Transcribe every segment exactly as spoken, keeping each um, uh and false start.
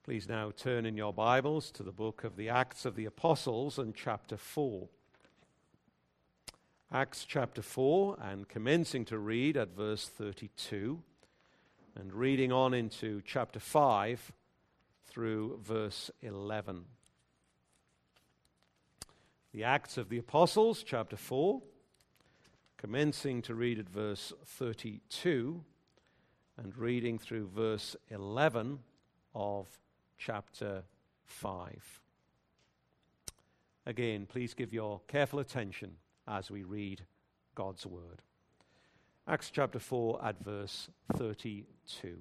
Please now turn in your Bibles to the book of the Acts of the Apostles and chapter four. Acts chapter four, and commencing to read at verse thirty-two, and reading on into chapter five through verse eleven. The Acts of the Apostles, chapter four, commencing to read at verse thirty-two, and reading through verse eleven of chapter five. Again, please give your careful attention as we read God's word. Acts chapter four at verse thirty-two.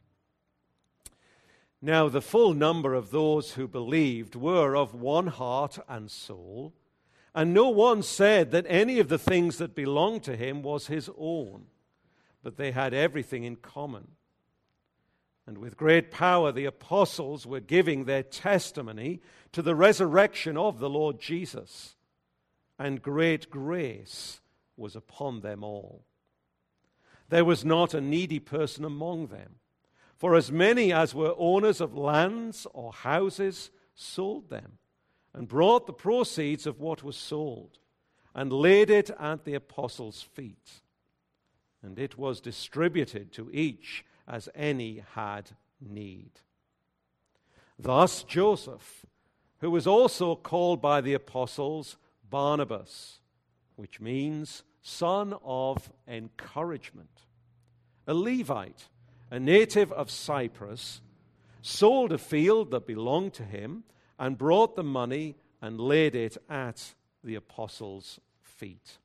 Now the full number of those who believed were of one heart and soul, and no one said that any of the things that belonged to him was his own, but they had everything in common. And with great power the apostles were giving their testimony to the resurrection of the Lord Jesus, and great grace was upon them all. There was not a needy person among them, for as many as were owners of lands or houses sold them, and brought the proceeds of what was sold, and laid it at the apostles' feet. And it was distributed to each as any had need. Thus Joseph, who was also called by the apostles Barnabas, which means son of encouragement, a Levite, a native of Cyprus, sold a field that belonged to him and brought the money and laid it at the apostles' feet.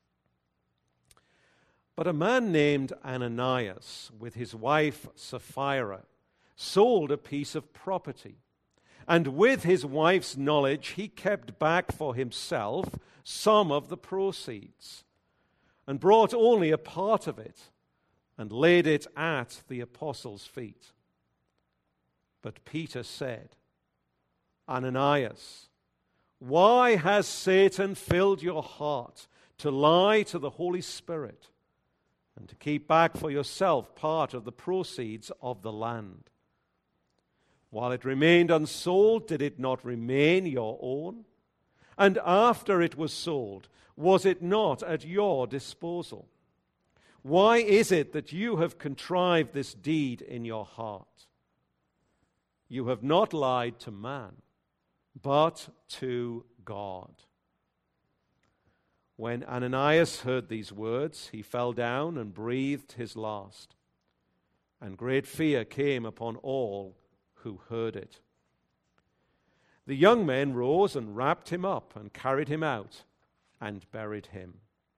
But a man named Ananias, with his wife Sapphira, sold a piece of property, and with his wife's knowledge he kept back for himself some of the proceeds, and brought only a part of it, and laid it at the apostles' feet. But Peter said, Ananias, why has Satan filled your heart to lie to the Holy Spirit, and to keep back for yourself part of the proceeds of the land? While it remained unsold, did it not remain your own? And after it was sold, was it not at your disposal? Why is it that you have contrived this deed in your heart? You have not lied to man, but to God. When Ananias heard these words, he fell down and breathed his last. And great fear came upon all who heard it. The young men rose and wrapped him up and carried him out and buried him.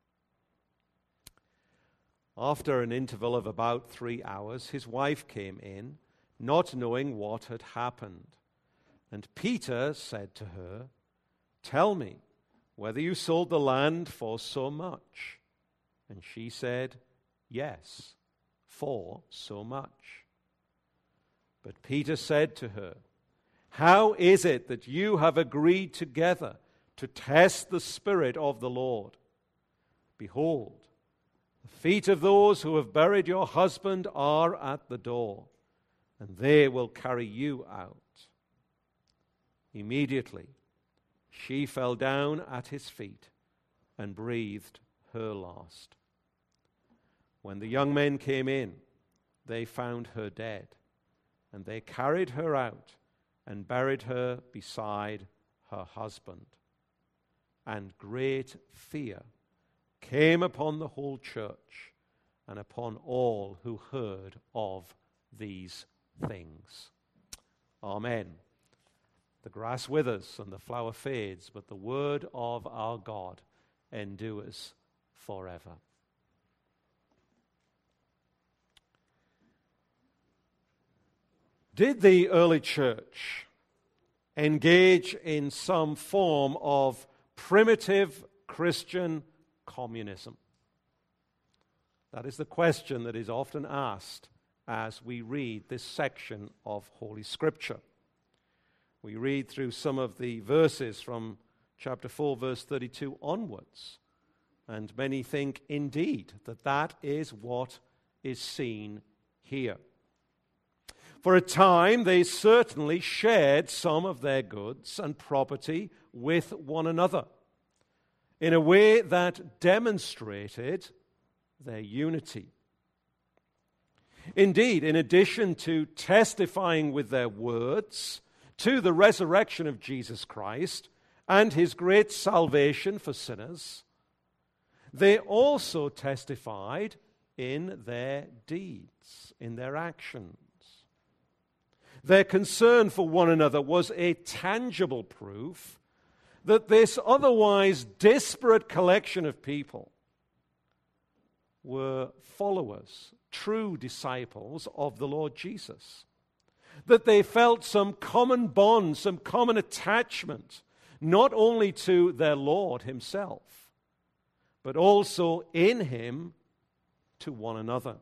After an interval of about three hours, his wife came in, not knowing what had happened. And Peter said to her, Tell me, whether you sold the land for so much? And she said, Yes, for so much. But Peter said to her, How is it that you have agreed together to test the Spirit of the Lord? Behold, the feet of those who have buried your husband are at the door, and they will carry you out. Immediately, she fell down at his feet and breathed her last. When the young men came in, they found her dead, and they carried her out and buried her beside her husband. And great fear came upon the whole church and upon all who heard of these things. Amen. The grass withers and the flower fades, but the word of our God endures forever. Did the early church engage in some form of primitive Christian communism? That is the question that is often asked as we read this section of Holy Scripture. We read through some of the verses from chapter four, verse thirty-two onwards, and many think indeed that that is what is seen here. For a time, they certainly shared some of their goods and property with one another in a way that demonstrated their unity. Indeed, in addition to testifying with their words to the resurrection of Jesus Christ and his great salvation for sinners, they also testified in their deeds, in their actions. Their concern for one another was a tangible proof that this otherwise disparate collection of people were followers, true disciples of the Lord Jesus. That they felt some common bond, some common attachment, not only to their Lord himself, but also in him to one another.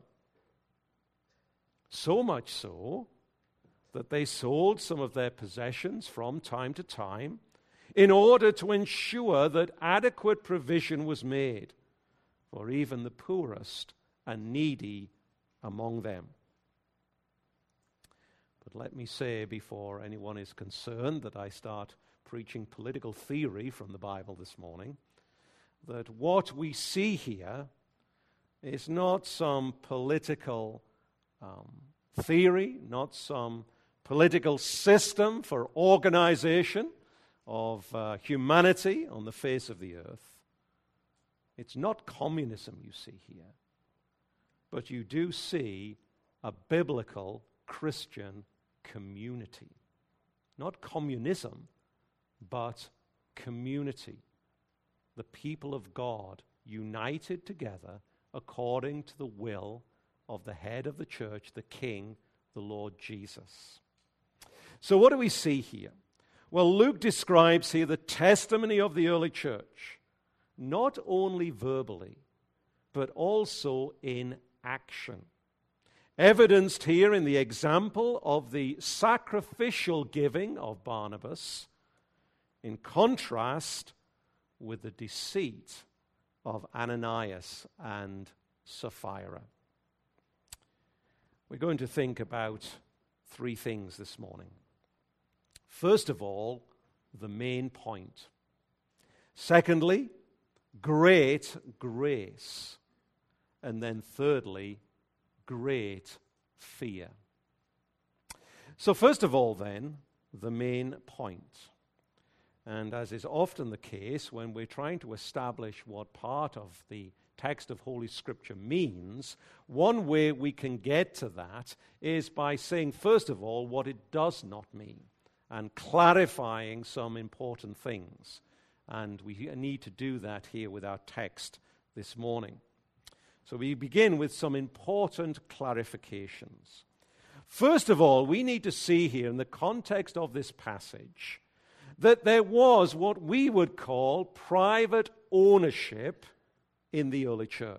So much so that they sold some of their possessions from time to time in order to ensure that adequate provision was made for even the poorest and needy among them. But let me say, before anyone is concerned that I start preaching political theory from the Bible this morning, that what we see here is not some political um, theory, not some political system for organization of uh, humanity on the face of the earth. It's not communism you see here, but you do see a biblical Christian community. Not communism, but community. The people of God united together according to the will of the head of the church, the King, the Lord Jesus. So what do we see here? Well, Luke describes here the testimony of the early church, not only verbally, but also in action. Evidenced here in the example of the sacrificial giving of Barnabas, in contrast with the deceit of Ananias and Sapphira. We're going to think about three things this morning. First of all, the main point. Secondly, great grace. And then thirdly, great fear. So first of all then, the main point. And as is often the case when we're trying to establish what part of the text of Holy Scripture means, one way we can get to that is by saying, first of all, what it does not mean, and clarifying some important things. And we need to do that here with our text this morning. So we begin with some important clarifications. First of all, we need to see here in the context of this passage that there was what we would call private ownership in the early church.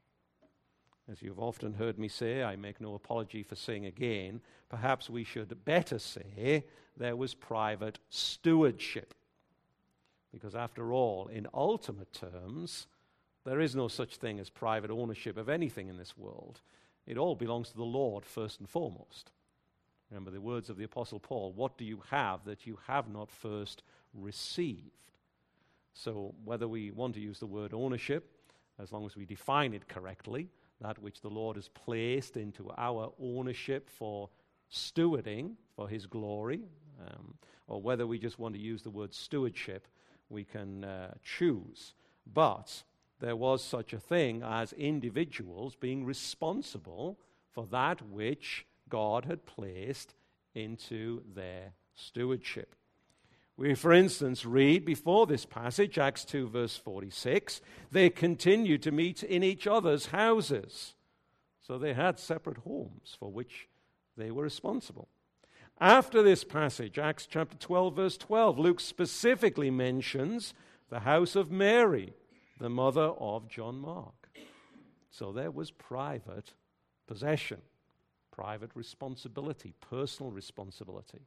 As you've often heard me say, I make no apology for saying again, perhaps we should better say there was private stewardship. Because after all, in ultimate terms, there is no such thing as private ownership of anything in this world. It all belongs to the Lord first and foremost. Remember the words of the Apostle Paul, what do you have that you have not first received? So whether we want to use the word ownership, as long as we define it correctly, that which the Lord has placed into our ownership for stewarding for his glory, um, or whether we just want to use the word stewardship, we can uh, choose. But there was such a thing as individuals being responsible for that which God had placed into their stewardship. We, for instance, read before this passage, Acts two, verse forty-six, they continued to meet in each other's houses. So they had separate homes for which they were responsible. After this passage, Acts chapter twelve, verse twelve, Luke specifically mentions the house of Mary, the mother of John Mark. So there was private possession, private responsibility, personal responsibility.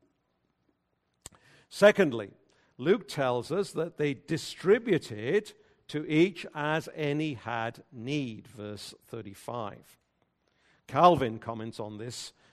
Secondly, Luke tells us that they distributed to each as any had need, verse thirty-five. Calvin comments on this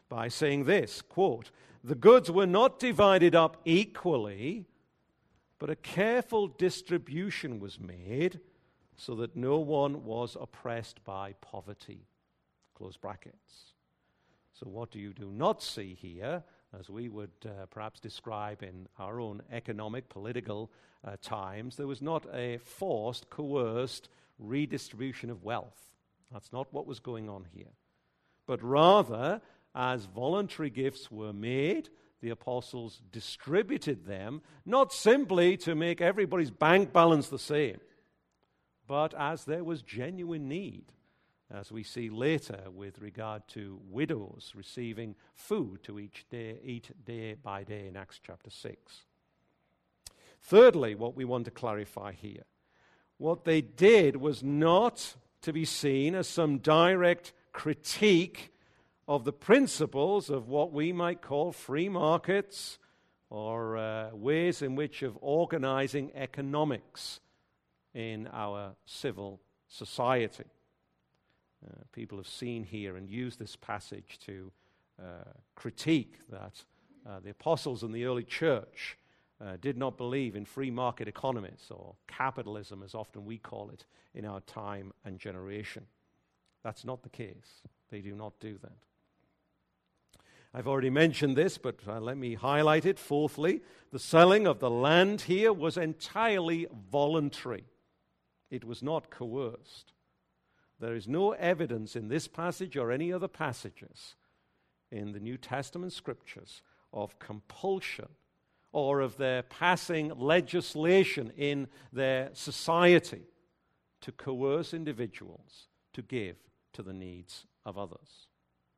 by saying this, quote, "The goods were not divided up equally, but a careful distribution was made so that no one was oppressed by poverty." Close brackets. So what do you do not see here, as we would uh, perhaps describe in our own economic, political uh, times? There was not a forced, coerced redistribution of wealth. That's not what was going on here. But rather, as voluntary gifts were made, the apostles distributed them, not simply to make everybody's bank balance the same, but as there was genuine need, as we see later with regard to widows receiving food to each day, eat day by day in Acts chapter six. Thirdly, what we want to clarify here, what they did was not to be seen as some direct critique of the principles of what we might call free markets or uh, ways in which of organizing economics in our civil society. Uh, people have seen here and used this passage to uh, critique that uh, the apostles in the early church uh, did not believe in free market economies, or capitalism as often we call it in our time and generation. That's not the case. They do not do that. I've already mentioned this, but uh, let me highlight it. Fourthly, the selling of the land here was entirely voluntary. It was not coerced. There is no evidence in this passage or any other passages in the New Testament scriptures of compulsion or of their passing legislation in their society to coerce individuals to give to the needs of others.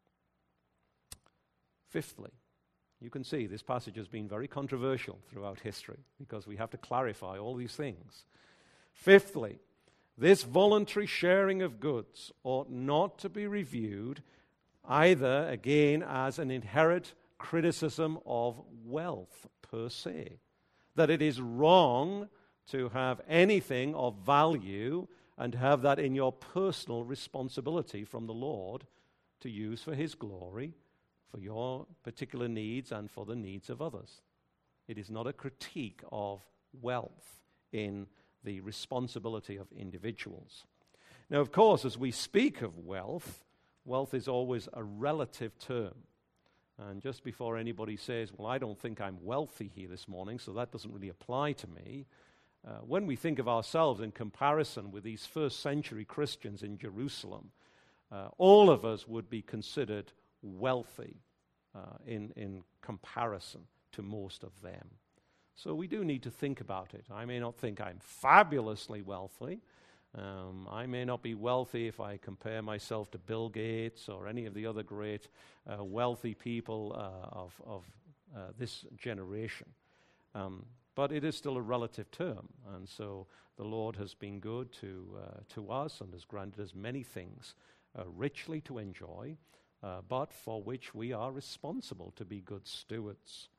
Fifthly, you can see this passage has been very controversial throughout history because we have to clarify all these things. Fifthly, this voluntary sharing of goods ought not to be reviewed either, again, as an inherent criticism of wealth per se, that it is wrong to have anything of value and have that in your personal responsibility from the Lord to use for His glory, for your particular needs and for the needs of others. It is not a critique of wealth in the responsibility of individuals. Now, of course, as we speak of wealth, wealth is always a relative term. And just before anybody says, well, I don't think I'm wealthy here this morning, so that doesn't really apply to me, uh, when we think of ourselves in comparison with these first century Christians in Jerusalem, uh, all of us would be considered wealthy uh, in, in comparison to most of them. So we do need to think about it. I may not think I'm fabulously wealthy. Um, I may not be wealthy if I compare myself to Bill Gates or any of the other great uh, wealthy people uh, of, of uh, this generation. Um, but it is still a relative term. And so the Lord has been good to, uh, to us and has granted us many things uh, richly to enjoy, uh, but for which we are responsible to be good stewards.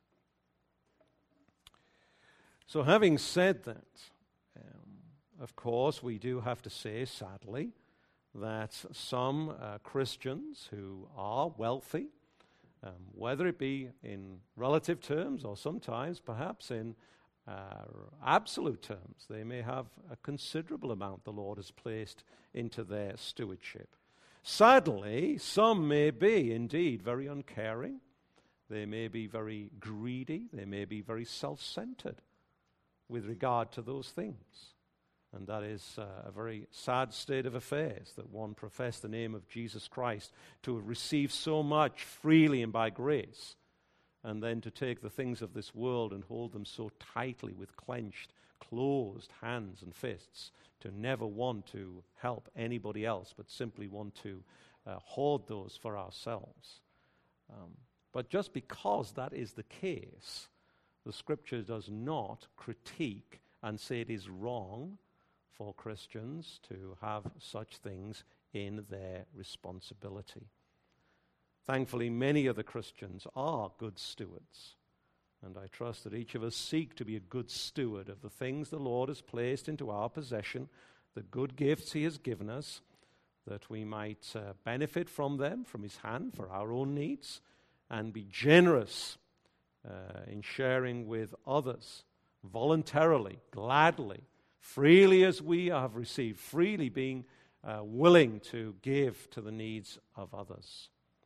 So having said that, um, of course, we do have to say, sadly, that some uh, Christians who are wealthy, um, whether it be in relative terms or sometimes perhaps in uh, absolute terms, they may have a considerable amount the Lord has placed into their stewardship. Sadly, some may be indeed very uncaring. They may be very greedy. They may be very self-centered with regard to those things. And that is uh, a very sad state of affairs, that one profess the name of Jesus Christ to have received so much freely and by grace, and then to take the things of this world and hold them so tightly with clenched, closed hands and fists, to never want to help anybody else, but simply want to uh, hoard those for ourselves. Um, but just because that is the case, the Scripture does not critique and say it is wrong for Christians to have such things in their responsibility. Thankfully, many of the Christians are good stewards, and I trust that each of us seek to be a good steward of the things the Lord has placed into our possession, the good gifts He has given us, that we might uh, benefit from them, from His hand, for our own needs, and be generous uh, in sharing with others, voluntarily, gladly, freely as we have received, freely being uh, willing to give to the needs of others.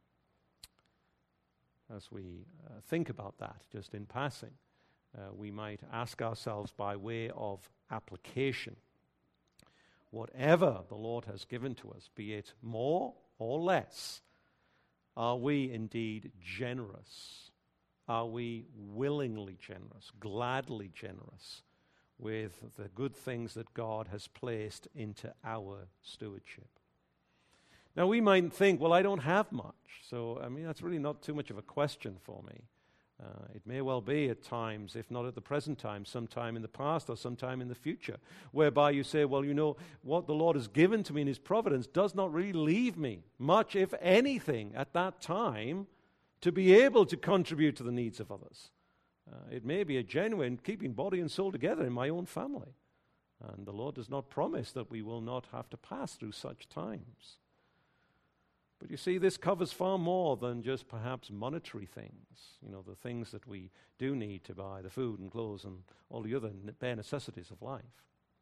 As we uh, think about that, just in passing, uh, we might ask ourselves by way of application, whatever the Lord has given to us, be it more or less, are we indeed generous? Are we willingly generous, gladly generous with the good things that God has placed into our stewardship? Now, we might think, well, I don't have much. So, I mean, that's really not too much of a question for me. Uh, it may well be at times, if not at the present time, sometime in the past or sometime in the future, whereby you say, well, you know, what the Lord has given to me in his providence does not really leave me much, if anything, at that time to be able to contribute to the needs of others. Uh, it may be a genuine keeping body and soul together in my own family. And the Lord does not promise that we will not have to pass through such times. But you see, this covers far more than just perhaps monetary things, you know, the things that we do need to buy, the food and clothes and all the other bare necessities of life.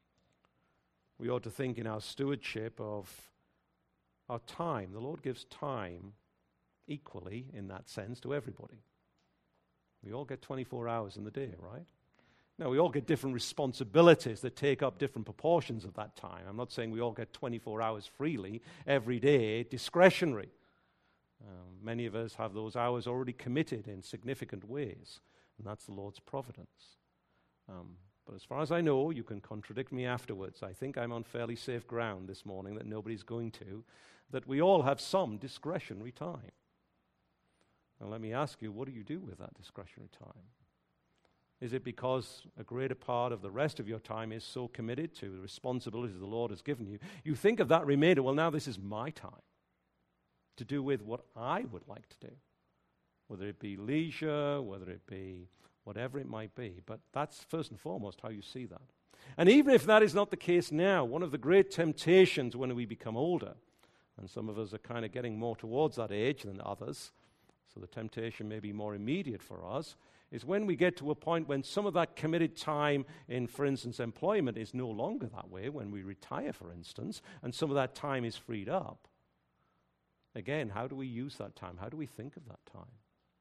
We ought to think in our stewardship of our time. The Lord gives time equally, in that sense, to everybody. We all get twenty-four hours in the day, right? Now, we all get different responsibilities that take up different proportions of that time. I'm not saying we all get twenty-four hours freely every day, discretionary. Um, many of us have those hours already committed in significant ways, and that's the Lord's providence. Um, but as far as I know, you can contradict me afterwards. I think I'm on fairly safe ground this morning that nobody's going to, that we all have some discretionary time. Now, let me ask you, what do you do with that discretionary time? Is it because a greater part of the rest of your time is so committed to the responsibilities the Lord has given you? You think of that remainder, well, now this is my time to do with what I would like to do, whether it be leisure, whether it be whatever it might be. But that's first and foremost how you see that. And even if that is not the case now, one of the great temptations when we become older, and some of us are kind of getting more towards that age than others, so the temptation may be more immediate for us, is when we get to a point when some of that committed time in, for instance, employment is no longer that way, when we retire, for instance, and some of that time is freed up. Again, how do we use that time? How do we think of that time?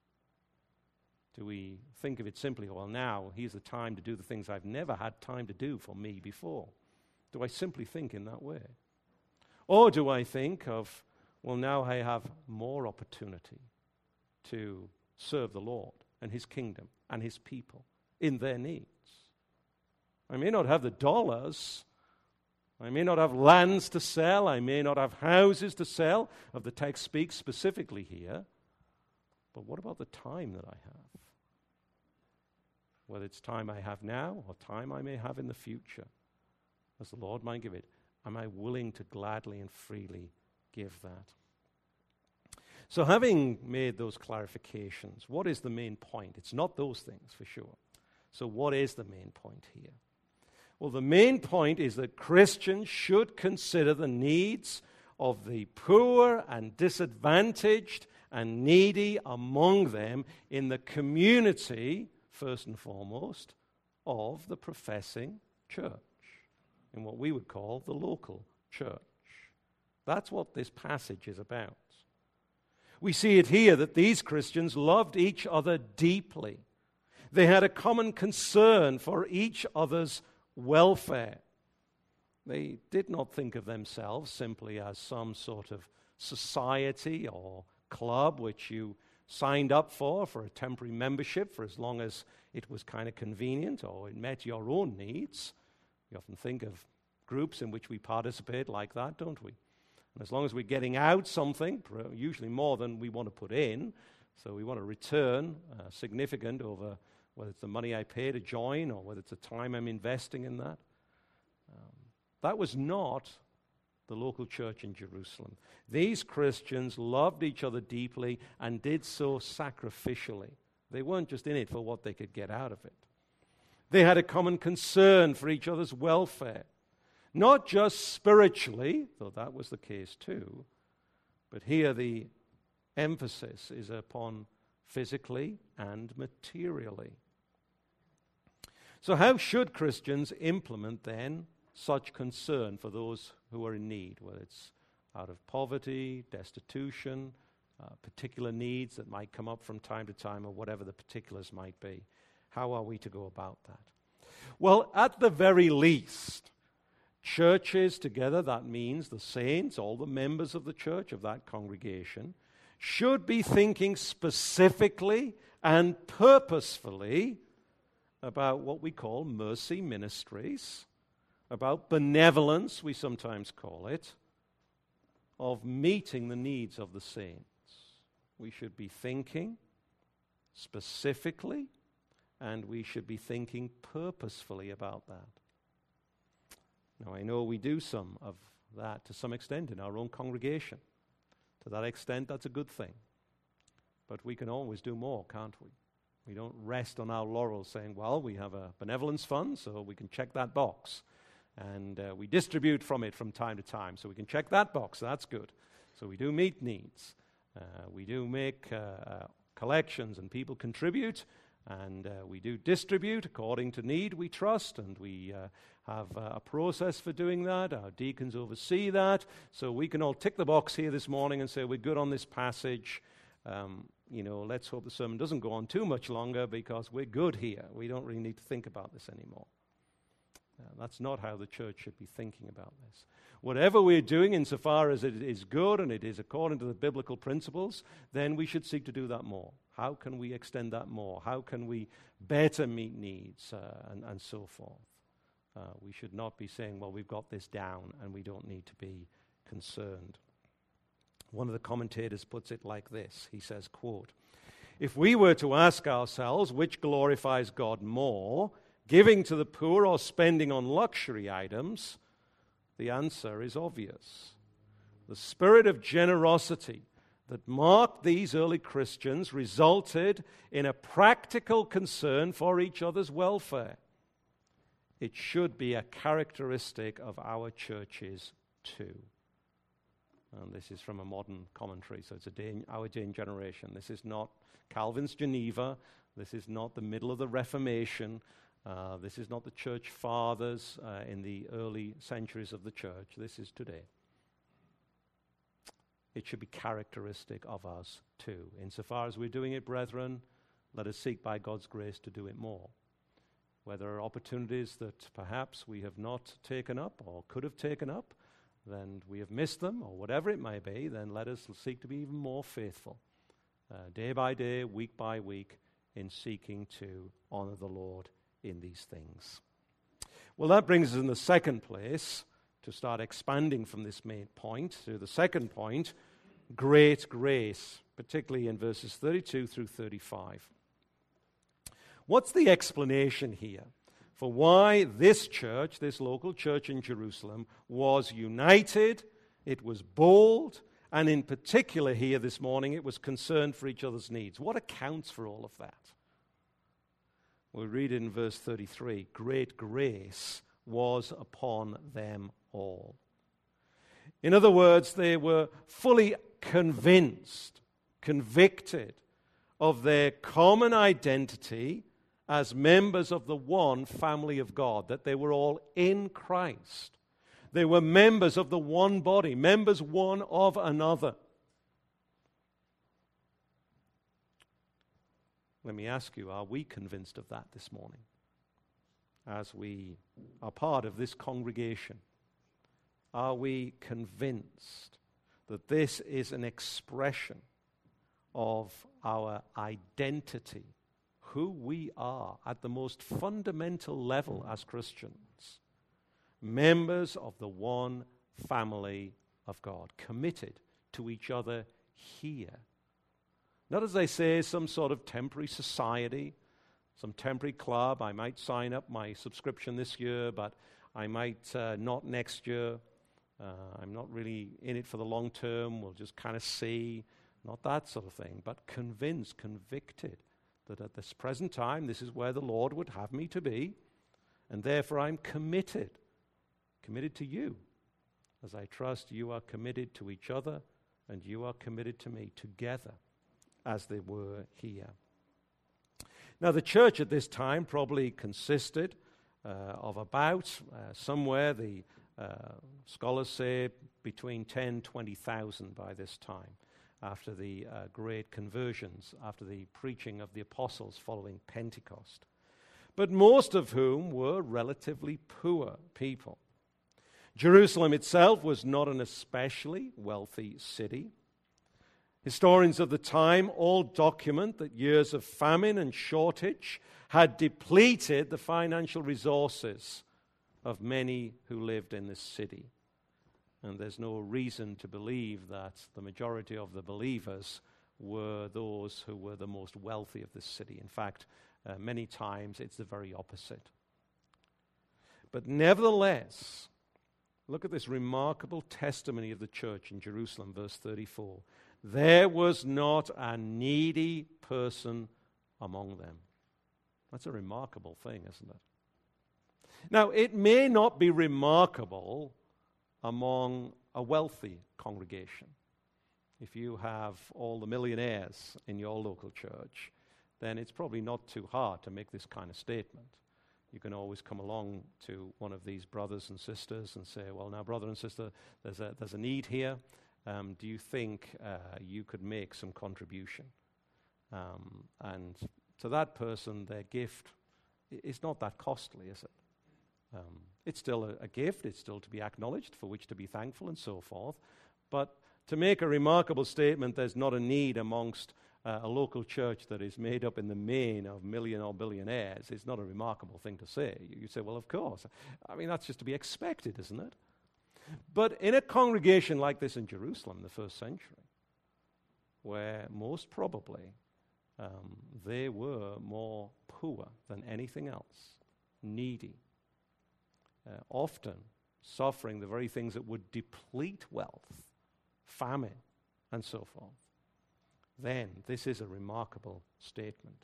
Do we think of it simply, well, now here's the time to do the things I've never had time to do for me before? Do I simply think in that way? Or do I think of, well, now I have more opportunity to serve the Lord and his kingdom and his people in their needs? I may not have the dollars. I may not have lands to sell. I may not have houses to sell, of the text speaks specifically here. But what about the time that I have? Whether it's time I have now or time I may have in the future, as the Lord might give it, am I willing to gladly and freely give that? So having made those clarifications, what is the main point? It's not those things, for sure. So what is the main point here? Well, the main point is that Christians should consider the needs of the poor and disadvantaged and needy among them in the community, first and foremost, of the professing church, in what we would call the local church. That's what this passage is about. We see it here that these Christians loved each other deeply. They had a common concern for each other's welfare. They did not think of themselves simply as some sort of society or club which you signed up for for a temporary membership for as long as it was kind of convenient or it met your own needs. We often think of groups in which we participate like that, don't we? And as long as we're getting out something, usually more than we want to put in, so we want to return uh, significant over whether it's the money I pay to join or whether it's the time I'm investing in that. Um, that was not the local church in Jerusalem. These Christians loved each other deeply and did so sacrificially. They weren't just in it for what they could get out of it. They had a common concern for each other's welfare. Not just spiritually, though that was the case too, but here the emphasis is upon physically and materially. So how should Christians implement then such concern for those who are in need, whether it's out of poverty, destitution, uh, particular needs that might come up from time to time, or whatever the particulars might be? How are we to go about that? Well, at the very least, churches together, that means the saints, all the members of the church, of that congregation, should be thinking specifically and purposefully about what we call mercy ministries, about benevolence, we sometimes call it, of meeting the needs of the saints. We should be thinking specifically, and we should be thinking purposefully about that. Now, I know we do some of that to some extent in our own congregation. To that extent, that's a good thing. But we can always do more, can't we? We don't rest on our laurels saying, well, we have a benevolence fund, so we can check that box. And uh, we distribute from it from time to time, so we can check that box. That's good. So we do meet needs. Uh, we do make uh, uh, collections, and people contribute. And uh, we do distribute according to need, we trust, and we uh, have uh, a process for doing that. Our deacons oversee that. So we can all tick the box here this morning and say we're good on this passage. Um, you know, let's hope the sermon doesn't go on too much longer because we're good here. We don't really need to think about this anymore. Uh, that's not how the church should be thinking about this. Whatever we're doing, insofar as it is good and it is according to the biblical principles, then we should seek to do that more. How can we extend that more? How can we better meet needs uh, and, and so forth? Uh, we should not be saying, well, we've got this down and we don't need to be concerned. One of the commentators puts it like this. He says, quote, "If we were to ask ourselves which glorifies God more, giving to the poor or spending on luxury items, the answer is obvious. The spirit of generosity that marked these early Christians resulted in a practical concern for each other's welfare. It should be a characteristic of our churches too." And this is from a modern commentary, so it's a day in, our day and generation. This is not Calvin's Geneva. This is not the middle of the Reformation. Uh, this is not the church fathers uh, in the early centuries of the church. This is today. It should be characteristic of us too. Insofar as we're doing it, brethren, let us seek by God's grace to do it more. Where there are opportunities that perhaps we have not taken up or could have taken up, then we have missed them, or whatever it may be, then let us seek to be even more faithful, uh, day by day, week by week, in seeking to honor the Lord in these things. Well, that brings us in the second place to start expanding from this main point to the second point, great grace, particularly in verses thirty-two through thirty-five. What's the explanation here for why this church, this local church in Jerusalem, was united, it was bold, and in particular here this morning, it was concerned for each other's needs? What accounts for all of that? We read in verse thirty-three, great grace was upon them all. In other words, they were fully convinced, convicted of their common identity as members of the one family of God, that they were all in Christ. They were members of the one body, members one of another. Let me ask you, are we convinced of that this morning? As we are part of this congregation, are we convinced that this is an expression of our identity, who we are at the most fundamental level as Christians, members of the one family of God, committed to each other here? Not, as they say, some sort of temporary society, some temporary club. I might sign up my subscription this year, but I might uh, not next year. Uh, I'm not really in it for the long term. We'll just kind of see. Not that sort of thing, but convinced, convicted that at this present time, this is where the Lord would have me to be, and therefore I'm committed, committed to you, as I trust you are committed to each other, and you are committed to me together as they were here. Now, the church at this time probably consisted uh, of about, uh, somewhere, the uh, scholars say, between ten, twenty thousand by this time, after the uh, great conversions, after the preaching of the apostles following Pentecost. But most of whom were relatively poor people. Jerusalem itself was not an especially wealthy city. Historians of the time all document that years of famine and shortage had depleted the financial resources of many who lived in this city. And there's no reason to believe that the majority of the believers were those who were the most wealthy of this city. In fact, uh, many times it's the very opposite. But nevertheless, look at this remarkable testimony of the church in Jerusalem, verse thirty-four. There was not a needy person among them. That's a remarkable thing, isn't it? Now, it may not be remarkable among a wealthy congregation. If you have all the millionaires in your local church, then it's probably not too hard to make this kind of statement. You can always come along to one of these brothers and sisters and say, well, now, brother and sister, there's a, there's a need here. Um, do you think uh, you could make some contribution? Um, and to that person, their gift is not that costly, is it? Um, it's still a, a gift. It's still to be acknowledged, for which to be thankful and so forth. But to make a remarkable statement, there's not a need amongst uh, a local church that is made up in the main of million or billionaires. It's not a remarkable thing to say. You, you say, well, of course. I mean, that's just to be expected, isn't it? But in a congregation like this in Jerusalem, the first century, where most probably um, they were more poor than anything else, needy, uh, often suffering the very things that would deplete wealth, famine, and so forth, then this is a remarkable statement.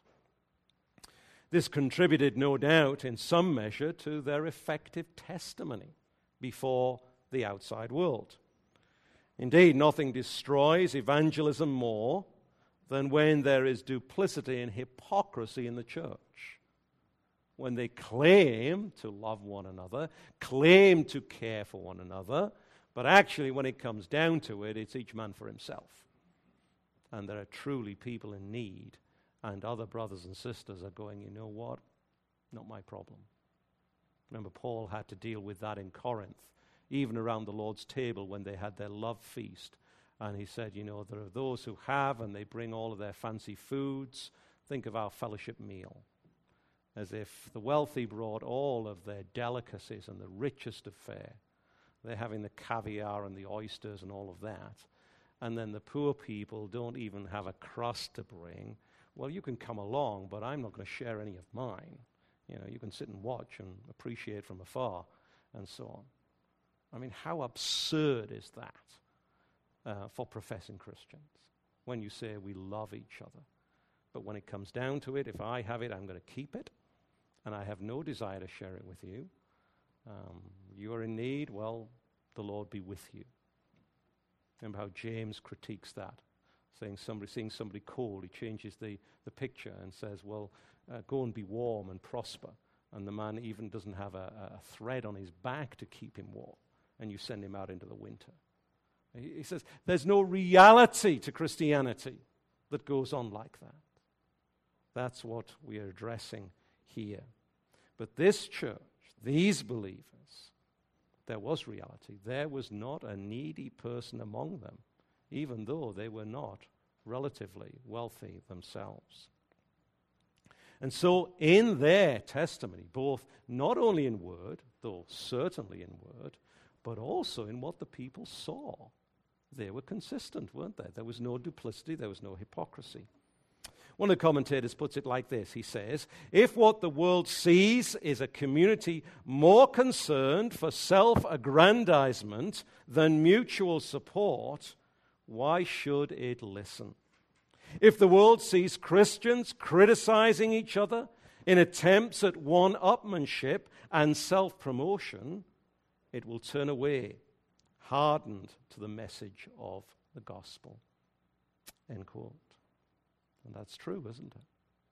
This contributed, no doubt, in some measure to their effective testimony before the outside world. Indeed, nothing destroys evangelism more than when there is duplicity and hypocrisy in the church. When they claim to love one another, claim to care for one another, but actually when it comes down to it, it's each man for himself. And there are truly people in need, and other brothers and sisters are going, you know what? Not my problem. Remember, Paul had to deal with that in Corinth, even around the Lord's table when they had their love feast. And he said, you know, there are those who have, and they bring all of their fancy foods. Think of our fellowship meal. As if the wealthy brought all of their delicacies and the richest of fare. They're having the caviar and the oysters and all of that. And then the poor people don't even have a crust to bring. Well, you can come along, but I'm not going to share any of mine. You know, you can sit and watch and appreciate from afar and so on. I mean, how absurd is that uh, for professing Christians when you say we love each other? But when it comes down to it, if I have it, I'm going to keep it, and I have no desire to share it with you. Um, you are in need, well, the Lord be with you. Remember how James critiques that, saying somebody, seeing somebody cold, he changes the, the picture and says, well, uh, go and be warm and prosper. And the man even doesn't have a, a thread on his back to keep him warm. And you send him out into the winter. He, he says, there's no reality to Christianity that goes on like that. That's what we are addressing here. But this church, these believers, there was reality. There was not a needy person among them, even though they were not relatively wealthy themselves. And so in their testimony, both not only in word, though certainly in word, but also in what the people saw, they were consistent, weren't they? There was no duplicity, there was no hypocrisy. One of the commentators puts it like this. He says, if what the world sees is a community more concerned for self-aggrandizement than mutual support, why should it listen? If the world sees Christians criticizing each other in attempts at one-upmanship and self-promotion, it will turn away, hardened to the message of the gospel. End quote. And that's true, isn't it?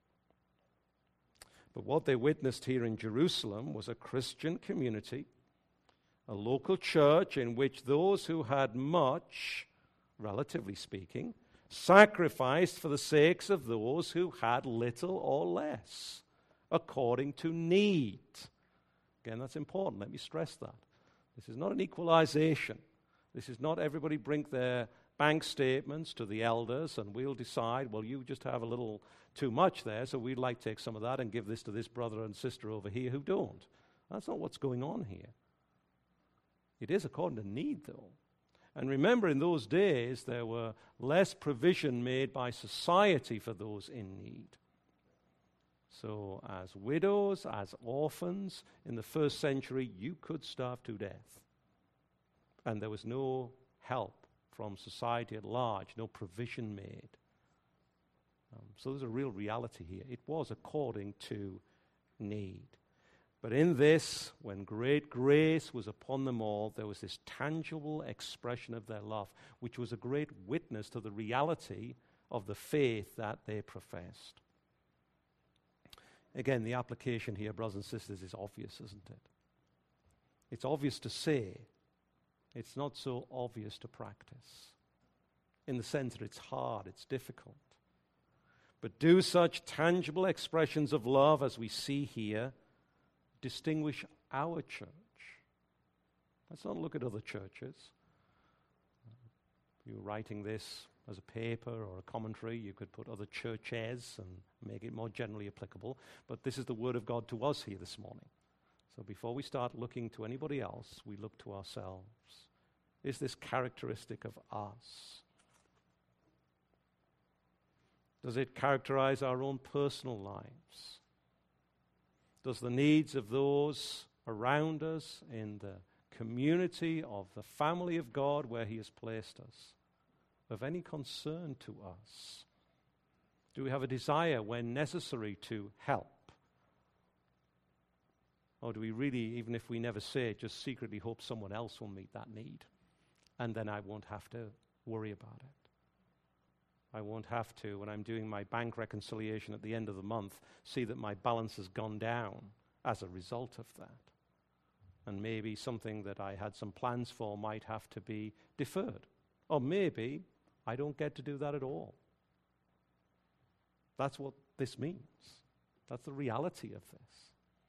But what they witnessed here in Jerusalem was a Christian community, a local church in which those who had much, relatively speaking, sacrificed for the sakes of those who had little or less, according to need. Again, that's important. Let me stress that. This is not an equalization. This is not everybody bring their bank statements to the elders and we'll decide, well, you just have a little too much there, so we'd like to take some of that and give this to this brother and sister over here who don't. That's not what's going on here. It is according to need, though. And remember, in those days, there were less provision made by society for those in need. So as widows, as orphans, in the first century, you could starve to death. And there was no help from society at large, no provision made. Um, so there's a real reality here. It was according to need. But in this, when great grace was upon them all, there was this tangible expression of their love, which was a great witness to the reality of the faith that they professed. Again, the application here, brothers and sisters, is obvious, isn't it? It's obvious to say. It's not so obvious to practice, in the sense that it's hard, it's difficult. But do such tangible expressions of love as we see here distinguish our church? Let's not look at other churches. If you were writing this as a paper or a commentary, you could put other churches and make it more generally applicable. But this is the word of God to us here this morning. So before we start looking to anybody else, we look to ourselves. Is this characteristic of us? Does it characterize our own personal lives? Does the needs of those around us in the community of the family of God where He has placed us of any concern to us? Do we have a desire when necessary to help? Or do we really, even if we never say it, just secretly hope someone else will meet that need? And then I won't have to worry about it. I won't have to, when I'm doing my bank reconciliation at the end of the month, see that my balance has gone down as a result of that. And maybe something that I had some plans for might have to be deferred. Or maybe I don't get to do that at all. That's what this means. That's the reality of this.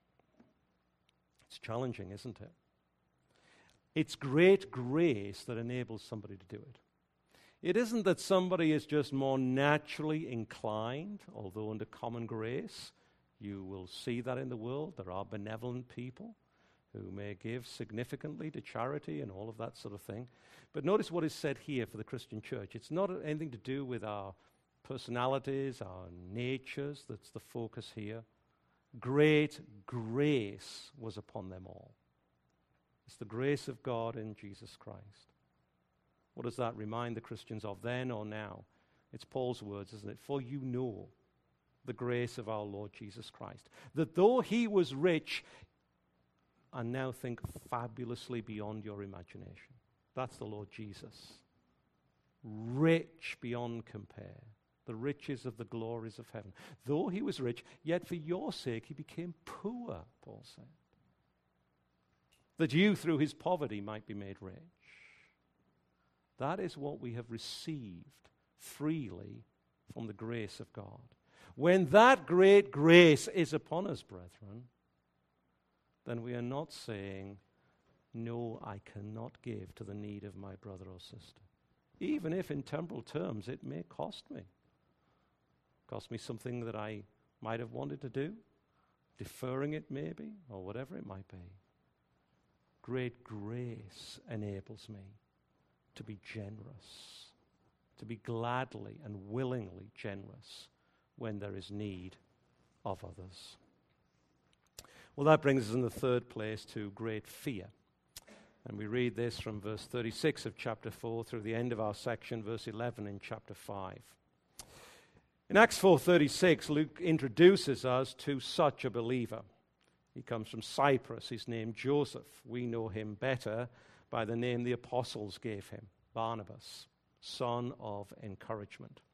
It's challenging, isn't it? It's great grace that enables somebody to do it. It isn't that somebody is just more naturally inclined, although under common grace, you will see that in the world. There are benevolent people who may give significantly to charity and all of that sort of thing. But notice what is said here for the Christian church. It's not anything to do with our personalities, our natures. That's the focus here. Great grace was upon them all. It's the grace of God in Jesus Christ. What does that remind the Christians of then or now? It's Paul's words, isn't it? For you know the grace of our Lord Jesus Christ, that though He was rich, and now think fabulously beyond your imagination. That's the Lord Jesus. Rich beyond compare. The riches of the glories of heaven. Though He was rich, yet for your sake He became poor, Paul said, that you through His poverty might be made rich. That is what we have received freely from the grace of God. When that great grace is upon us, brethren, then we are not saying, no, I cannot give to the need of my brother or sister. Even if in temporal terms it may cost me. Cost me something that I might have wanted to do, deferring it maybe, or whatever it might be. Great grace enables me to be generous, to be gladly and willingly generous when there is need of others. Well, that brings us in the third place to great fear. And we read this from verse thirty-six of chapter four through the end of our section, verse eleven in chapter five. In Acts four thirty-six, Luke introduces us to such a believer. He comes from Cyprus. He's named Joseph. We know him better by the name the apostles gave him, Barnabas, son of encouragement.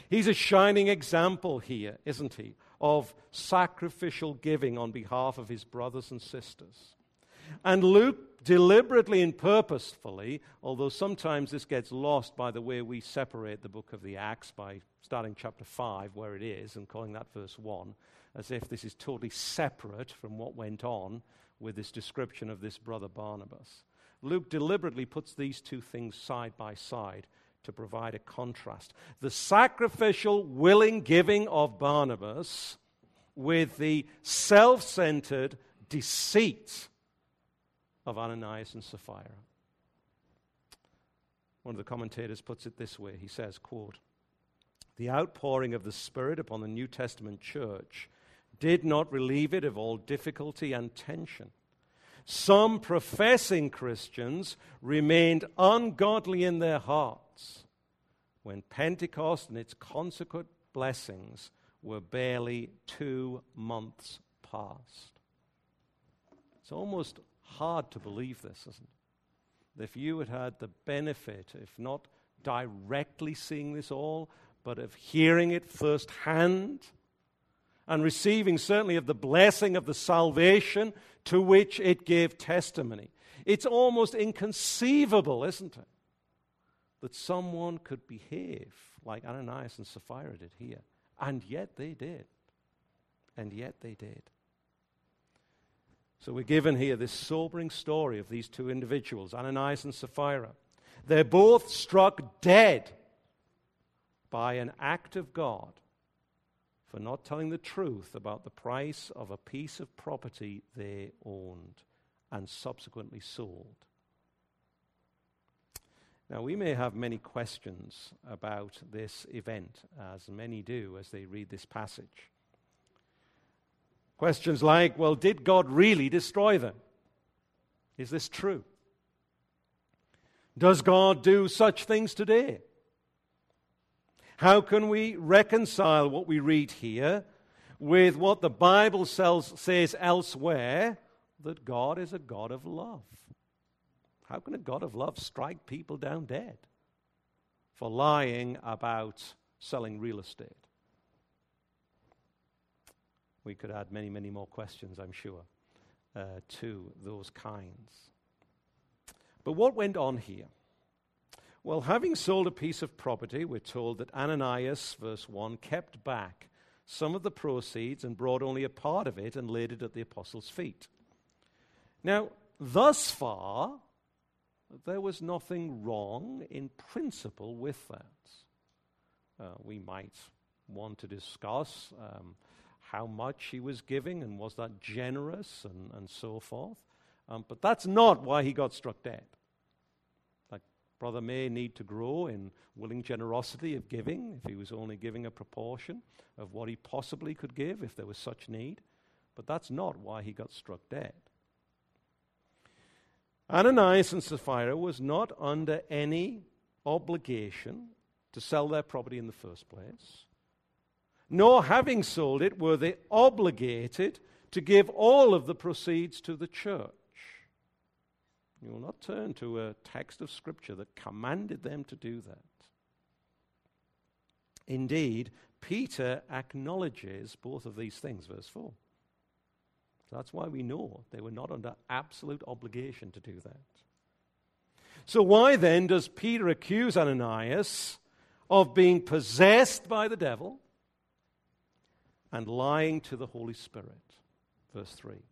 He's a shining example here, isn't he, of sacrificial giving on behalf of his brothers and sisters. And Luke deliberately and purposefully, although sometimes this gets lost by the way we separate the book of the Acts by starting chapter five where it is and calling that verse one, as if this is totally separate from what went on with this description of this brother Barnabas. Luke deliberately puts these two things side by side to provide a contrast. The sacrificial, willing giving of Barnabas with the self-centered deceit of Ananias and Sapphira. One of the commentators puts it this way. He says, quote, "The outpouring of the Spirit upon the New Testament church did not relieve it of all difficulty and tension. Some professing Christians remained ungodly in their hearts when Pentecost and its consequent blessings were barely two months past." It's almost hard to believe this, isn't it? That if you had had the benefit, if not directly seeing this all, but of hearing it firsthand and receiving certainly of the blessing of the salvation to which it gave testimony. It's almost inconceivable, isn't it, that someone could behave like Ananias and Sapphira did here. And yet they did. And yet they did. So we're given here this sobering story of these two individuals, Ananias and Sapphira. They're both struck dead by an act of God for not telling the truth about the price of a piece of property they owned and subsequently sold. Now, we may have many questions about this event, as many do as they read this passage. Questions like, well, did God really destroy them? Is this true? Does God do such things today? How can we reconcile what we read here with what the Bible sells, says elsewhere, that God is a God of love? How can a God of love strike people down dead for lying about selling real estate? We could add many, many more questions, I'm sure, uh, to those kinds. But what went on here? Well, having sold a piece of property, we're told that Ananias, verse one, kept back some of the proceeds and brought only a part of it and laid it at the apostles' feet. Now, thus far, there was nothing wrong in principle with that. Uh, we might want to discuss um, how much he was giving and was that generous and, and so forth. Um, but that's not why he got struck dead. Brother may need to grow in willing generosity of giving if he was only giving a proportion of what he possibly could give if there was such need. But that's not why he got struck dead. Ananias and Sapphira was not under any obligation to sell their property in the first place, nor having sold it were they obligated to give all of the proceeds to the church. You will not turn to a text of Scripture that commanded them to do that. Indeed, Peter acknowledges both of these things, verse four. So that's why we know they were not under absolute obligation to do that. So why then does Peter accuse Ananias of being possessed by the devil and lying to the Holy Spirit? Verse three.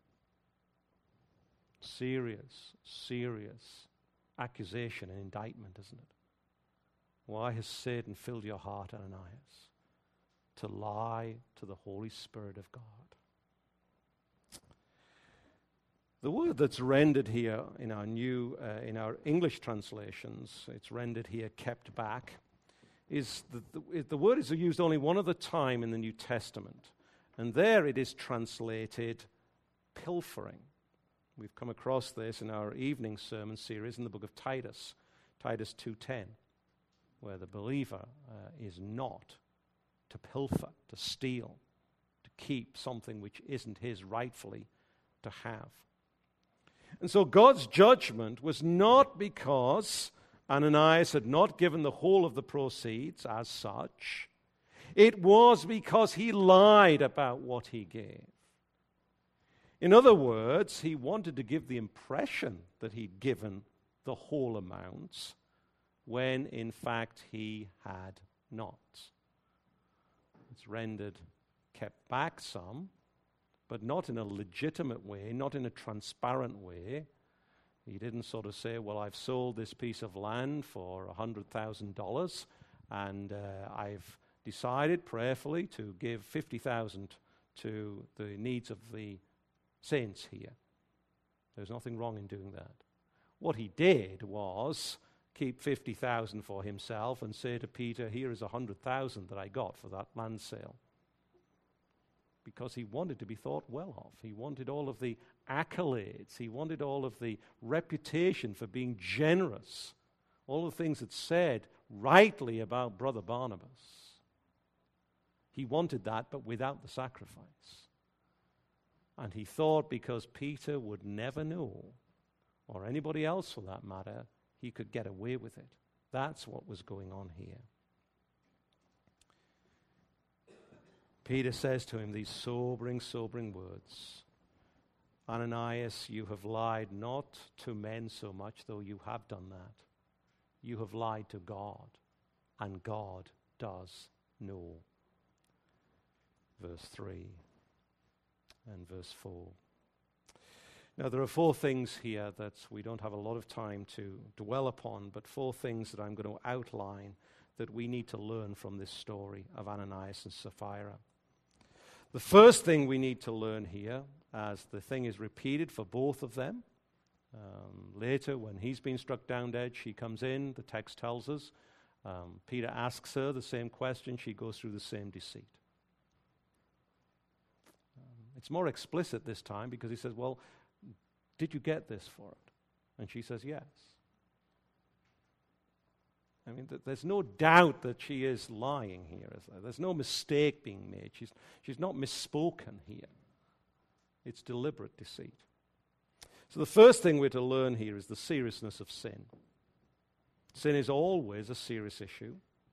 Serious, serious accusation and indictment, isn't it? Why has Satan filled your heart, Ananias, to lie to the Holy Spirit of God? The word that's rendered here in our new, uh, in our English translations, it's rendered here kept back, is the, the, the word is used only one other time in the New Testament. And there it is translated pilfering. We've come across this in our evening sermon series in the book of Titus, Titus two ten, where the believer uh, is not to pilfer, to steal, to keep something which isn't his rightfully to have. And so God's judgment was not because Ananias had not given the whole of the proceeds as such, it was because he lied about what he gave. In other words, he wanted to give the impression that he'd given the whole amount when in fact he had not. It's rendered, kept back some, but not in a legitimate way, not in a transparent way. He didn't sort of say, well, I've sold this piece of land for one hundred thousand dollars and uh, I've decided prayerfully to give fifty thousand dollars to the needs of the saints here. There's nothing wrong in doing that. What he did was keep fifty thousand dollars for himself and say to Peter, here is one hundred thousand dollars that I got for that land sale. Because he wanted to be thought well of. He wanted all of the accolades. He wanted all of the reputation for being generous. All the things that's said rightly about Brother Barnabas. He wanted that, but without the sacrifice. And he thought because Peter would never know, or anybody else for that matter, he could get away with it. That's what was going on here. Peter says to him these sobering, sobering words. Ananias, you have lied not to men so much, though you have done that. You have lied to God, and God does know. Verse three and verse four. Now, there are four things here that we don't have a lot of time to dwell upon, but four things that I'm going to outline that we need to learn from this story of Ananias and Sapphira. The first thing we need to learn here, as the thing is repeated for both of them, um, later when he's been struck down dead, she comes in, the text tells us. Um, Peter asks her the same question, she goes through the same deceit. Um, it's more explicit this time because he says, well, did you get this for it? And she says, yes. I mean, th- there's no doubt that she is lying here. Is there? There's no mistake being made. She's, she's not misspoken here. It's deliberate deceit. So the first thing we're to learn here is the seriousness of sin. Sin is always a serious issue.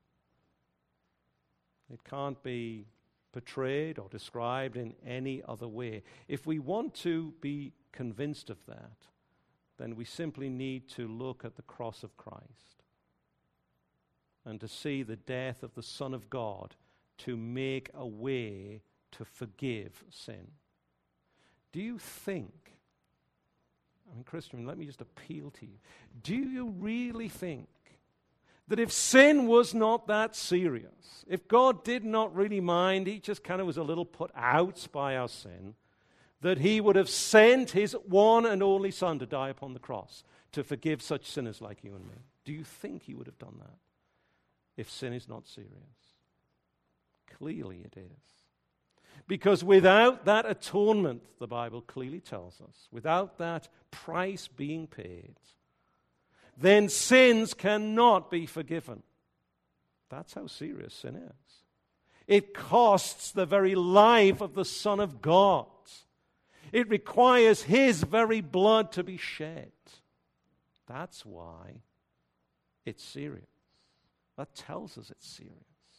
It can't be portrayed or described in any other way. If we want to be convinced of that, then we simply need to look at the cross of Christ and to see the death of the Son of God to make a way to forgive sin. Do you think, I mean, Christian, let me just appeal to you. Do you really think that if sin was not that serious, if God did not really mind, he just kind of was a little put out by our sin, that he would have sent his one and only Son to die upon the cross to forgive such sinners like you and me? Do you think he would have done that if sin is not serious? Clearly it is. Because without that atonement, the Bible clearly tells us, without that price being paid, then sins cannot be forgiven. That's how serious sin is. It costs the very life of the Son of God. It requires his very blood to be shed. That's why it's serious. That tells us it's serious.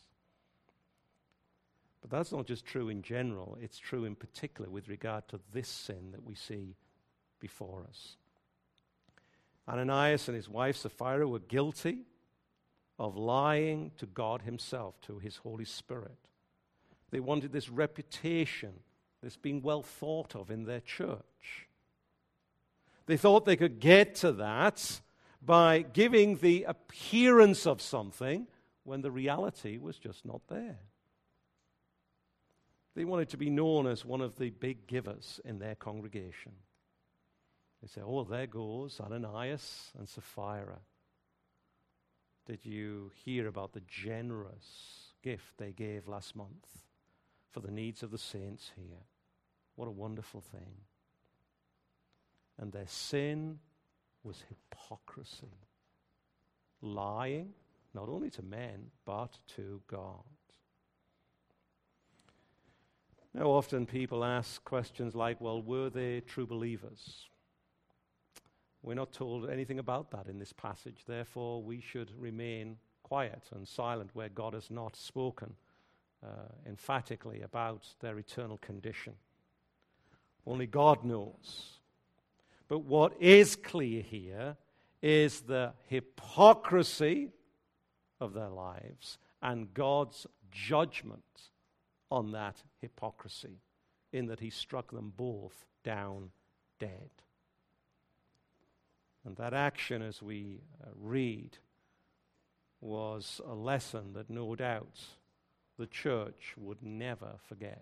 But that's not just true in general, it's true in particular with regard to this sin that we see before us. Ananias and his wife Sapphira were guilty of lying to God himself, to his Holy Spirit. They wanted this reputation, this being well thought of in their church. They thought they could get to that by giving the appearance of something when the reality was just not there. They wanted to be known as one of the big givers in their congregation. They say, oh, there goes Ananias and Sapphira. Did you hear about the generous gift they gave last month for the needs of the saints here? What a wonderful thing. And their sin was hypocrisy. Lying, not only to men, but to God. Now, often people ask questions like, well, were they true believers? We're not told anything about that in this passage. Therefore, we should remain quiet and silent where God has not spoken uh, emphatically about their eternal condition. Only God knows. But what is clear here is the hypocrisy of their lives and God's judgment on that hypocrisy, in that he struck them both down dead. And that action, as we uh, read, was a lesson that no doubt the church would never forget.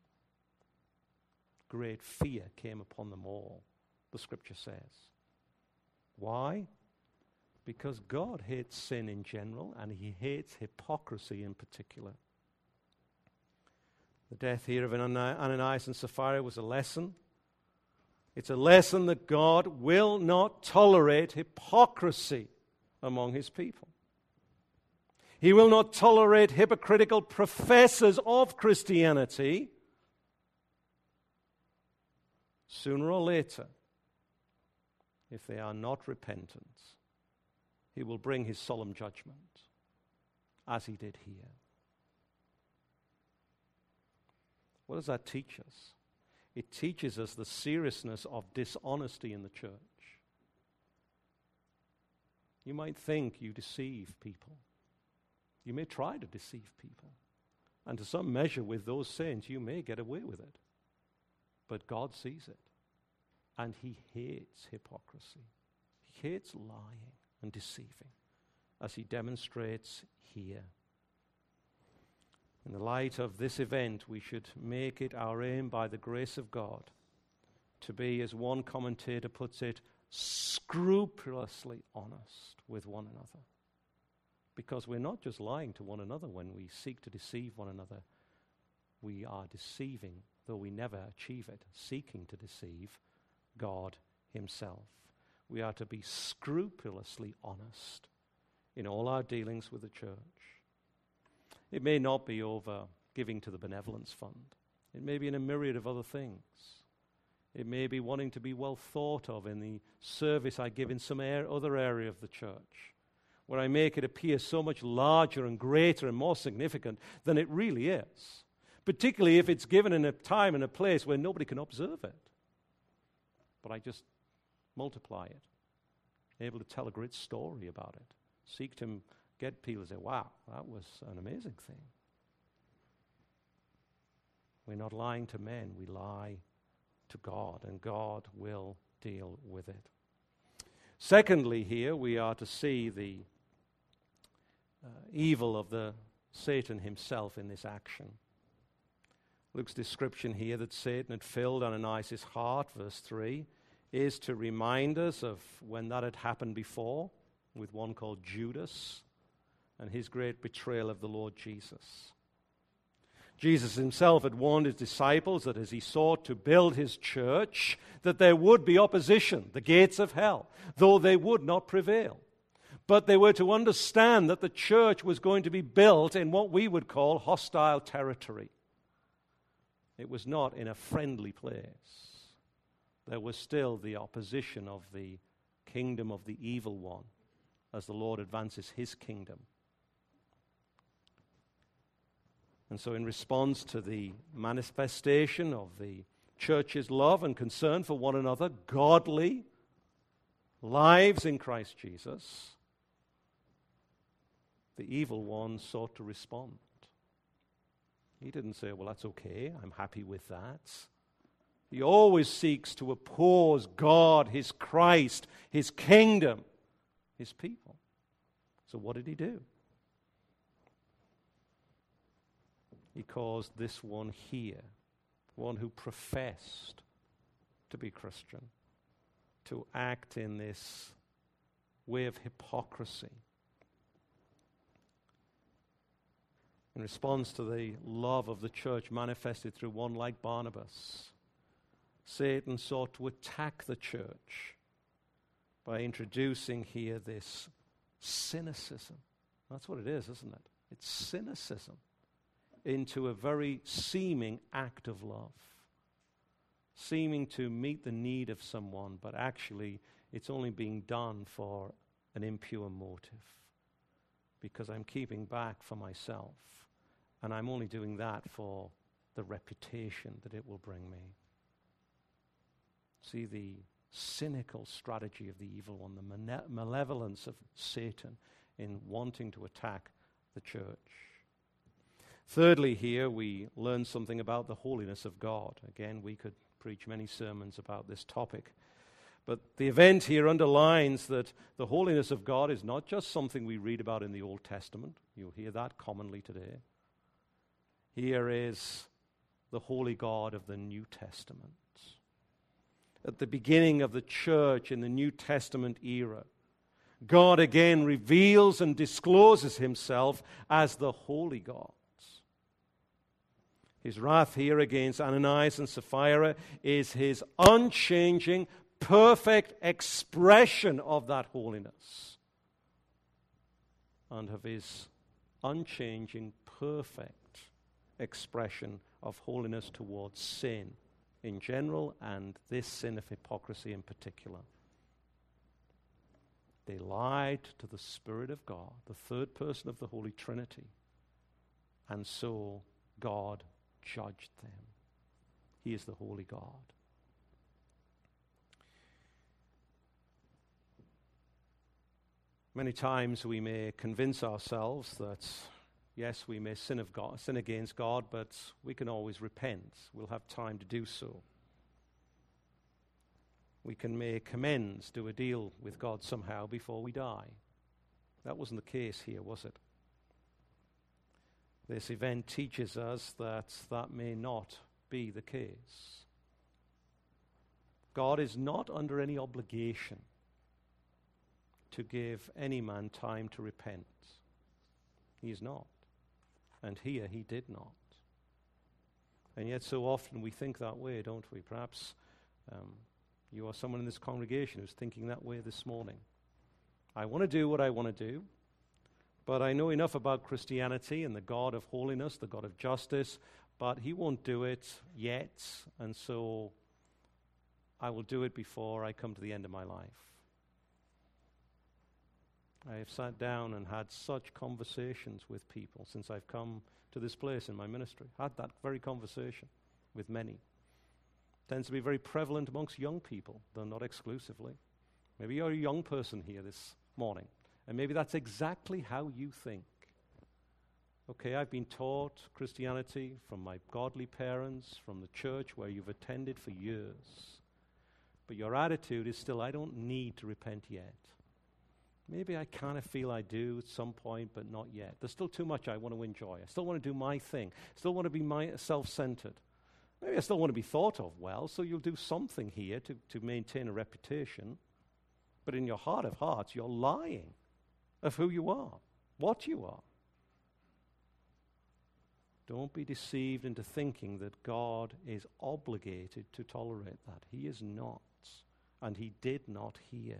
Great fear came upon them all, the scripture says. Why? Because God hates sin in general, and he hates hypocrisy in particular. The death here of Ananias and Sapphira was a lesson. It's a lesson that God will not tolerate hypocrisy among his people. He will not tolerate hypocritical professors of Christianity. Sooner or later, if they are not repentant, he will bring his solemn judgment, as he did here. What does that teach us? It teaches us the seriousness of dishonesty in the church. You might think you deceive people. You may try to deceive people. And to some measure with those saints, you may get away with it. But God sees it. And he hates hypocrisy. He hates lying and deceiving, as he demonstrates here. In the light of this event, we should make it our aim by the grace of God to be, as one commentator puts it, scrupulously honest with one another. Because we're not just lying to one another when we seek to deceive one another. We are deceiving, though we never achieve it, seeking to deceive God himself. We are to be scrupulously honest in all our dealings with the church. It may not be over giving to the benevolence fund. It may be in a myriad of other things. It may be wanting to be well thought of in the service I give in some air, other area of the church, where I make it appear so much larger and greater and more significant than it really is, particularly if it's given in a time and a place where nobody can observe it. But I just multiply it, able to tell a great story about it, seek to get people to say, wow, that was an amazing thing. We're not lying to men, we lie to God, and God will deal with it. Secondly, here we are to see the uh, evil of the Satan himself in this action. Luke's description here that Satan had filled Ananias' heart, verse three, is to remind us of when that had happened before with one called Judas and his great betrayal of the Lord Jesus. Jesus himself had warned his disciples that as he sought to build his church, that there would be opposition, the gates of hell, though they would not prevail. But they were to understand that the church was going to be built in what we would call hostile territory. It was not in a friendly place. There was still the opposition of the kingdom of the evil one as the Lord advances his kingdom. And so in response to the manifestation of the church's love and concern for one another, godly lives in Christ Jesus, the evil one sought to respond. He didn't say, well, that's okay, I'm happy with that. He always seeks to oppose God, his Christ, his kingdom, his people. So what did he do? He caused this one here, one who professed to be Christian, to act in this way of hypocrisy. In response to the love of the church manifested through one like Barnabas, Satan sought to attack the church by introducing here this cynicism. That's what it is, isn't it? It's cynicism into a very seeming act of love. seeming to meet the need of someone, but actually it's only being done for an impure motive, because I'm keeping back for myself, and I'm only doing that for the reputation that it will bring me. See the cynical strategy of the evil one, the mane- malevolence of Satan in wanting to attack the church. Thirdly, here we learn something about the holiness of God. Again, we could preach many sermons about this topic. But the event here underlines that the holiness of God is not just something we read about in the Old Testament. You'll hear that commonly today. Here is the holy God of the New Testament. At the beginning of the church in the New Testament era, God again reveals and discloses himself as the holy God. His wrath here against Ananias and Sapphira is his unchanging, perfect expression of that holiness, and of his unchanging, perfect expression of holiness towards sin in general, and this sin of hypocrisy in particular. They lied to the Spirit of God, the third person of the Holy Trinity, and so God judged them. He is the holy God. Many times we may convince ourselves that, yes, we may sin of God, sin against God, but we can always repent. We'll have time to do so. We can make amends, do a deal with God somehow before we die. That wasn't the case here, was it? This event teaches us that that may not be the case. God is not under any obligation to give any man time to repent. He is not. And here he did not. And yet so often we think that way, don't we? Perhaps um, you are someone in this congregation who's thinking that way this morning. I want to do what I want to do, but I know enough about Christianity and the God of holiness, the God of justice, but he won't do it yet, and so I will do it before I come to the end of my life. I have sat down and had such conversations with people since I've come to this place in my ministry. Had that very conversation with many. Tends to be very prevalent amongst young people, though not exclusively. Maybe you're a young person here this morning, and maybe that's exactly how you think. Okay, I've been taught Christianity from my godly parents, from the church where you've attended for years. But your attitude is still, I don't need to repent yet. Maybe I kind of feel I do at some point, but not yet. There's still too much I want to enjoy. I still want to do my thing. Still want to be my self-centered. Maybe I still want to be thought of well, so you'll do something here to, to maintain a reputation. But in your heart of hearts, you're lying of who you are, what you are. Don't be deceived into thinking that God is obligated to tolerate that. He is not, and he did not here.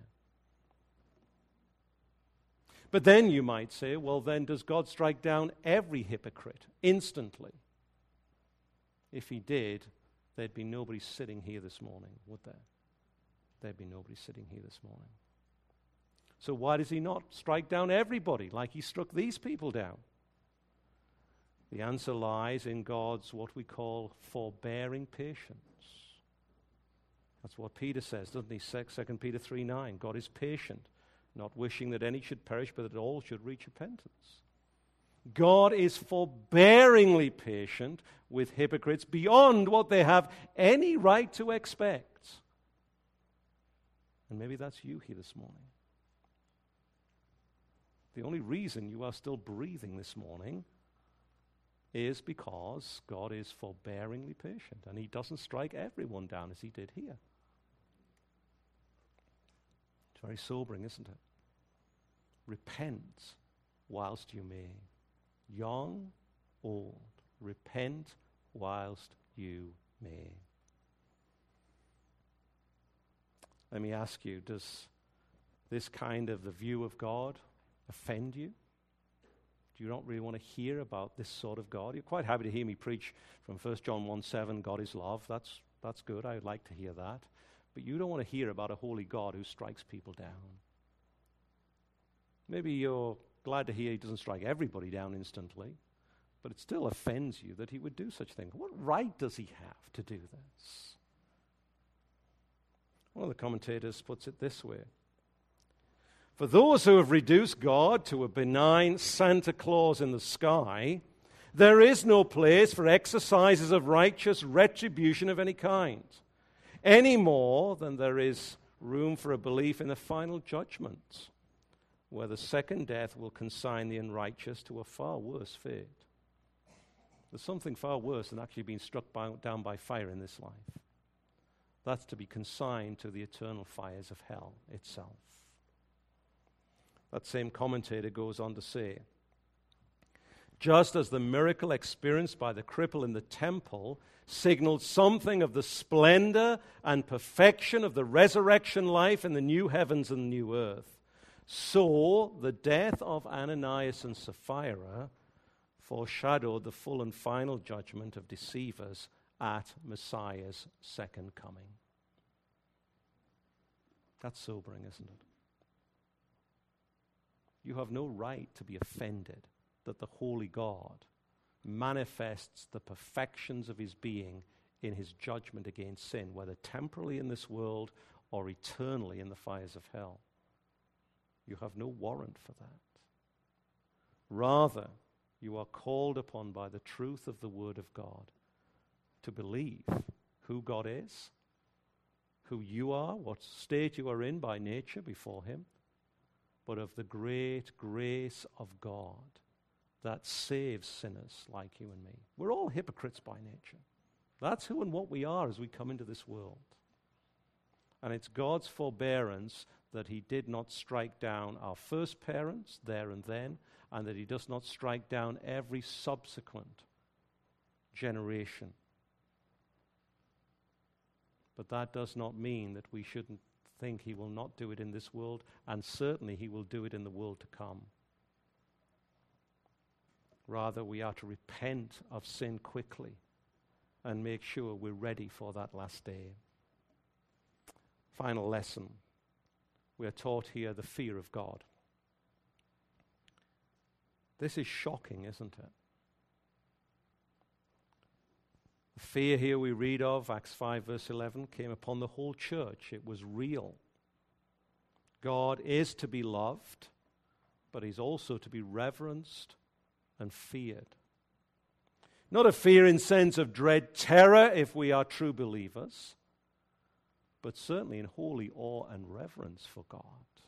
But then you might say, well, then does God strike down every hypocrite instantly? If he did, there'd be nobody sitting here this morning, would there? There'd be nobody sitting here this morning. So why does he not strike down everybody like he struck these people down? The answer lies in God's what we call forbearing patience. That's what Peter says, doesn't he? Second Peter three nine. God is patient, not wishing that any should perish, but that all should reach repentance. God is forbearingly patient with hypocrites beyond what they have any right to expect. And maybe that's you here this morning. The only reason you are still breathing this morning is because God is forbearingly patient, and he doesn't strike everyone down as he did here. It's very sobering, isn't it? Repent whilst you may. Young, old, repent whilst you may. Let me ask you, does this kind of the view of God offend you? Do you not really want to hear about this sort of God? You're quite happy to hear me preach from First John one seven, God is love. That's That's good. I would like to hear that. But you don't want to hear about a holy God who strikes people down. Maybe you're glad to hear he doesn't strike everybody down instantly, but it still offends you that he would do such things. What right does he have to do this? One of the commentators puts it this way. For those who have reduced God to a benign Santa Claus in the sky, there is no place for exercises of righteous retribution of any kind, any more than there is room for a belief in a final judgment, where the second death will consign the unrighteous to a far worse fate. There's something far worse than actually being struck by, down by fire in this life. That's to be consigned to the eternal fires of hell itself. That same commentator goes on to say, just as the miracle experienced by the cripple in the temple signaled something of the splendor and perfection of the resurrection life in the new heavens and new earth, so the death of Ananias and Sapphira foreshadowed the full and final judgment of deceivers at Messiah's second coming. That's sobering, isn't it? You have no right to be offended that the holy God manifests the perfections of his being in his judgment against sin, whether temporally in this world or eternally in the fires of hell. You have no warrant for that. Rather, you are called upon by the truth of the Word of God to believe who God is, who you are, what state you are in by nature before him, but of the great grace of God that saves sinners like you and me. We're all hypocrites by nature. That's who and what we are as we come into this world. And it's God's forbearance that he did not strike down our first parents there and then, and that he does not strike down every subsequent generation. But that does not mean that we shouldn't think he will not do it in this world, and certainly he will do it in the world to come. Rather, we are to repent of sin quickly and make sure we're ready for that last day. Final lesson. We are taught here the fear of God. This is shocking, isn't it? The fear here we read of, Acts five verse eleven, came upon the whole church. It was real. God is to be loved, but he's also to be reverenced and feared. Not a fear in sense of dread terror if we are true believers, but certainly in holy awe and reverence for God.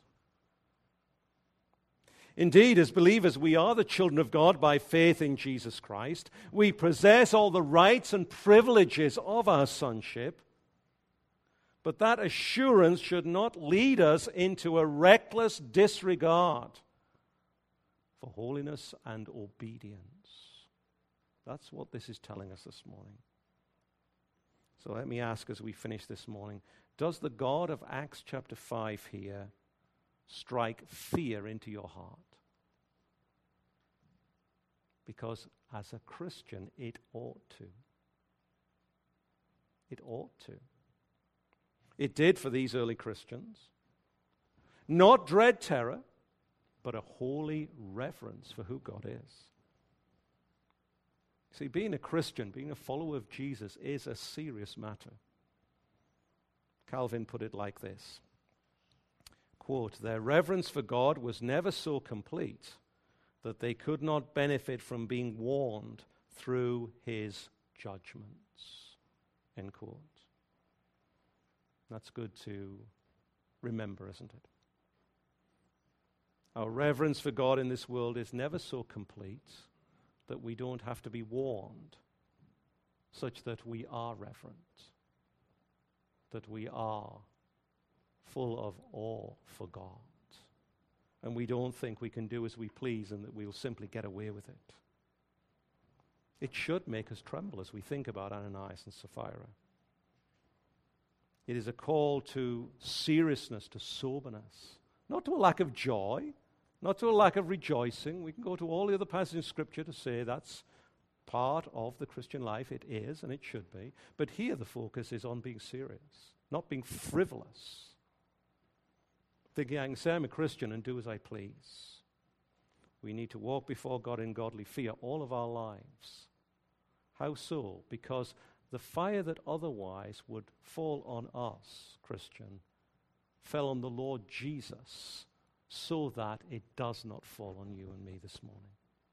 Indeed, as believers, we are the children of God by faith in Jesus Christ. We possess all the rights and privileges of our sonship, but that assurance should not lead us into a reckless disregard for holiness and obedience. That's what this is telling us this morning. So let me ask as we finish this morning, does the God of Acts chapter five here strike fear into your heart? Because as a Christian, it ought to. It ought to. It did for these early Christians. Not dread terror, but a holy reverence for who God is. See, being a Christian, being a follower of Jesus is a serious matter. Calvin put it like this, quote, their reverence for God was never so complete that they could not benefit from being warned through his judgments, end quote. That's good to remember, isn't it? Our reverence for God in this world is never so complete that we don't have to be warned, such that we are reverent, that we are full of awe for God, and we don't think we can do as we please and that we'll simply get away with it. It should make us tremble as we think about Ananias and Sapphira. It is a call to seriousness, to soberness, not to a lack of joy, not to a lack of rejoicing. We can go to all the other passages in Scripture to say that's part of the Christian life. It is, and it should be. But here the focus is on being serious, not being frivolous. Thinking I can say I'm a Christian and do as I please. We need to walk before God in godly fear all of our lives. How so? Because the fire that otherwise would fall on us, Christian, fell on the Lord Jesus, so that it does not fall on you and me this morning.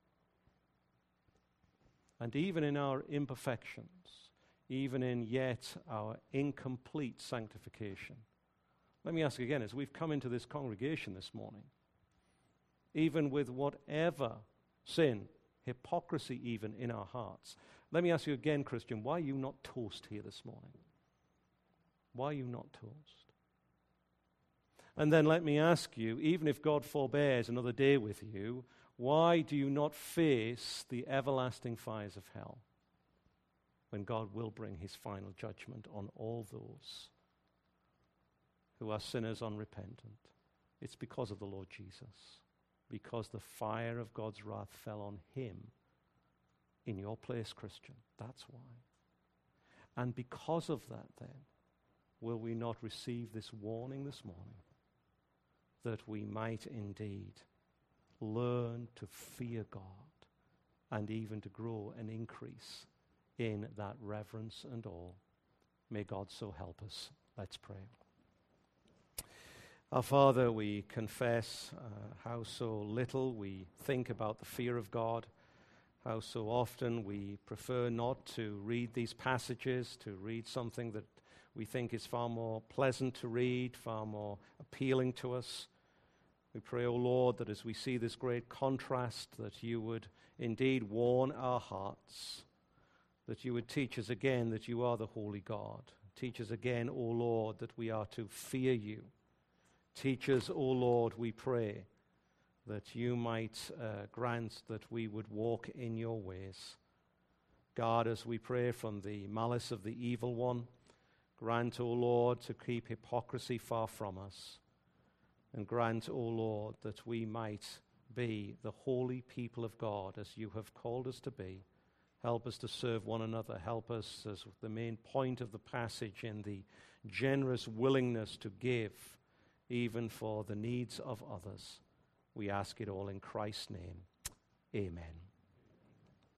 And even in our imperfections, even in yet our incomplete sanctification, let me ask again, as we've come into this congregation this morning, even with whatever sin, hypocrisy even in our hearts, let me ask you again, Christian, why are you not toast here this morning? Why are you not toast? And then let me ask you, even if God forbears another day with you, why do you not face the everlasting fires of hell when God will bring his final judgment on all those who are sinners unrepentant? It's because of the Lord Jesus, because the fire of God's wrath fell on him in your place, Christian. That's why. And because of that, then, will we not receive this warning this morning that we might indeed learn to fear God and even to grow and increase in that reverence and awe. May God so help us. Let's pray. Our Father, we confess uh, how so little we think about the fear of God, how so often we prefer not to read these passages, to read something that we think is far more pleasant to read, far more appealing to us. We pray, O Lord, that as we see this great contrast, that you would indeed warn our hearts, that you would teach us again that you are the holy God. Teach us again, O Lord, that we are to fear you. Teach us, O Lord, we pray, that you might uh, grant that we would walk in your ways. Guard us, we pray, from the malice of the evil one. Grant, O Lord, to keep hypocrisy far from us. And grant, O Lord, that we might be the holy people of God as you have called us to be. Help us to serve one another. Help us, as the main point of the passage, in the generous willingness to give, even for the needs of others. We ask it all in Christ's name. Amen.